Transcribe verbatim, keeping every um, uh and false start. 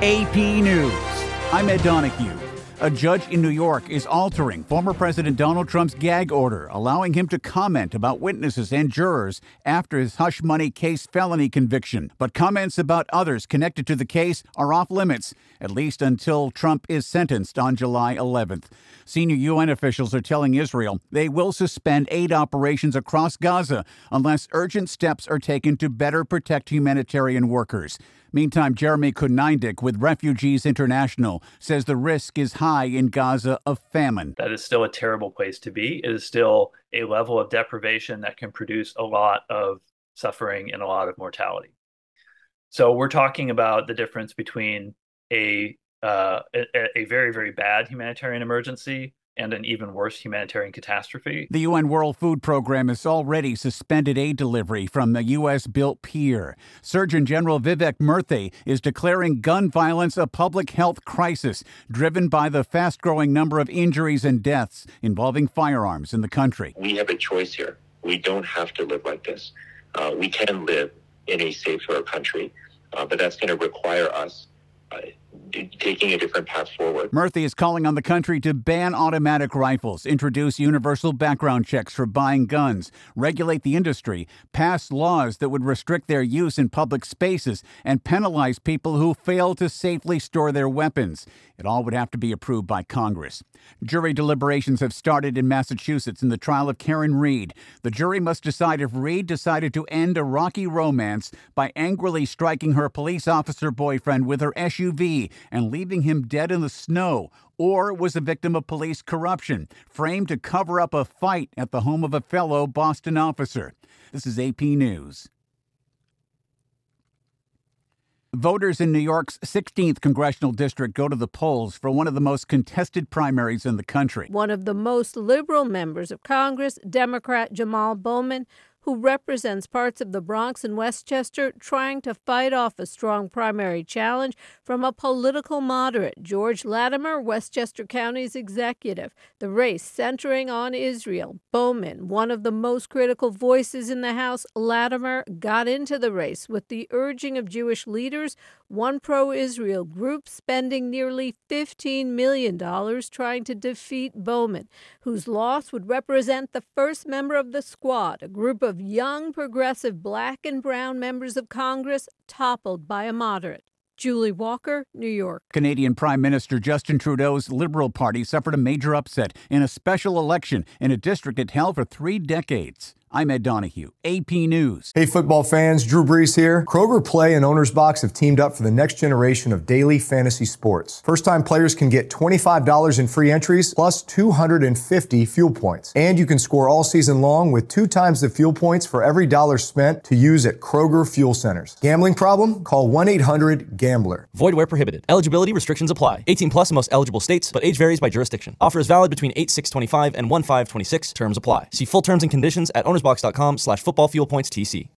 A P News. I'm Ed Donahue. A judge in New York is altering former President Donald Trump's gag order, allowing him to comment about witnesses and jurors after his hush money case felony conviction. But comments about others connected to the case are off limits, at least until Trump is sentenced on July eleventh. Senior U N officials are telling Israel they will suspend aid operations across Gaza unless urgent steps are taken to better protect humanitarian workers. Meantime, Jeremy Kuneindick with Refugees International says the risk is high in Gaza of famine. That is still a terrible place to be. It is still a level of deprivation that can produce a lot of suffering and a lot of mortality. So we're talking about the difference between a uh, a, a very, very bad humanitarian emergency and an even worse humanitarian catastrophe. The U N World Food Program has already suspended aid delivery from the U S-built pier. Surgeon General Vivek Murthy is declaring gun violence a public health crisis driven by the fast-growing number of injuries and deaths involving firearms in the country. We have a choice here. We don't have to live like this. Uh, we can live in a safer country, uh, but that's going to require us uh, taking a different path forward. Murthy is calling on the country to ban automatic rifles, introduce universal background checks for buying guns, regulate the industry, pass laws that would restrict their use in public spaces, and penalize people who fail to safely store their weapons. It all would have to be approved by Congress. Jury deliberations have started in Massachusetts in the trial of Karen Reed. The jury must decide if Reed decided to end a rocky romance by angrily striking her police officer boyfriend with her S U V and leaving him dead in the snow, or was a victim of police corruption, framed to cover up a fight at the home of a fellow Boston officer. This is A P News. Voters in New York's sixteenth congressional district go to the polls for one of the most contested primaries in the country. One of the most liberal members of Congress, Democrat Jamal Bowman, who represents parts of the Bronx and Westchester, trying to fight off a strong primary challenge from a political moderate, George Latimer, Westchester County's executive. The race centering on Israel. Bowman, one of the most critical voices in the House, Latimer got into the race with the urging of Jewish leaders, one pro-Israel group spending nearly fifteen million dollars trying to defeat Bowman, whose loss would represent the first member of the Squad, a group of young, progressive black and brown members of Congress toppled by a moderate. Julie Walker, New York. Canadian Prime Minister Justin Trudeau's Liberal Party suffered a major upset in a special election in a district it held for three decades. I'm Ed Donahue, A P News. Hey, football fans, Drew Brees here. Kroger Play and Owner's Box have teamed up for the next generation of daily fantasy sports. First-time players can get twenty-five dollars in free entries plus two hundred fifty fuel points. And you can score all season long with two times the fuel points for every dollar spent to use at Kroger Fuel Centers. Gambling problem? Call one eight hundred gambler. Void where prohibited. Eligibility restrictions apply. eighteen plus in most eligible states, but age varies by jurisdiction. Offer is valid between eight six twenty-five and one five twenty-six. Terms apply. See full terms and conditions at ownersbox dot com slash football fuel points T C.